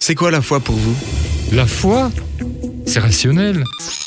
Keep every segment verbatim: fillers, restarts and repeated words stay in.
C'est quoi la foi pour vous ? La foi, c'est rationnel.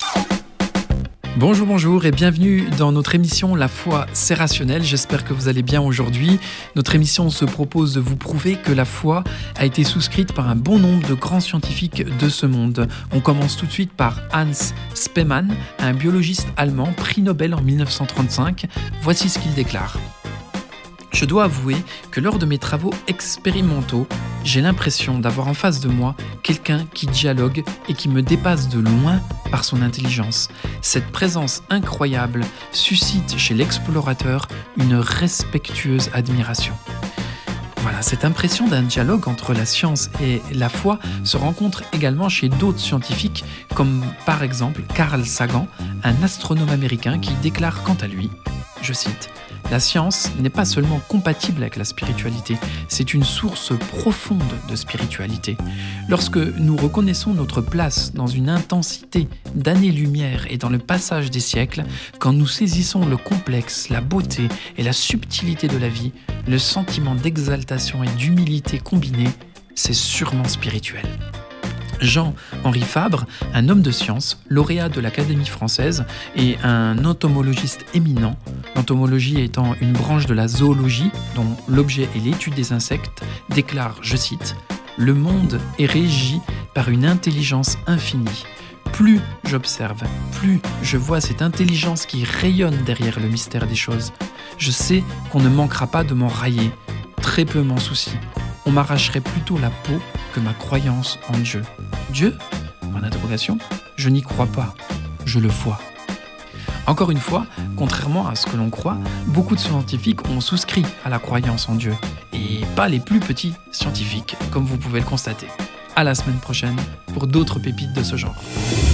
Bonjour, bonjour et bienvenue dans notre émission La foi, c'est rationnel. J'espère que vous allez bien aujourd'hui. Notre émission se propose de vous prouver que la foi a été souscrite par un bon nombre de grands scientifiques de ce monde. On commence tout de suite par Hans Spemann, un biologiste allemand, prix Nobel en dix-neuf cent trente-cinq. Voici ce qu'il déclare. Je dois avouer que lors de mes travaux expérimentaux, j'ai l'impression d'avoir en face de moi quelqu'un qui dialogue et qui me dépasse de loin par son intelligence. Cette présence incroyable suscite chez l'explorateur une respectueuse admiration. Voilà, cette impression d'un dialogue entre la science et la foi se rencontre également chez d'autres scientifiques, comme par exemple Carl Sagan, un astronome américain qui déclare quant à lui, je cite, « La science n'est pas seulement compatible avec la spiritualité, c'est une source profonde de spiritualité. Lorsque nous reconnaissons notre place dans une intensité d'années-lumière et dans le passage des siècles, quand nous saisissons le complexe, la beauté et la subtilité de la vie, le sentiment d'exaltation et d'humilité combiné, c'est sûrement spirituel. » Jean-Henri Fabre, un homme de science, lauréat de l'Académie française et un entomologiste éminent, l'entomologie étant une branche de la zoologie dont l'objet est l'étude des insectes, déclare, je cite, « Le monde est régi par une intelligence infinie. Plus j'observe, plus je vois cette intelligence qui rayonne derrière le mystère des choses. Je sais qu'on ne manquera pas de m'en railler. Très peu m'en soucie. On m'arracherait plutôt la peau que ma croyance en Dieu. Dieu ? Point d'interrogation. Je n'y crois pas. Je le vois. » Encore une fois, contrairement à ce que l'on croit, beaucoup de scientifiques ont souscrit à la croyance en Dieu. Et pas les plus petits scientifiques, comme vous pouvez le constater. À la semaine prochaine pour d'autres pépites de ce genre.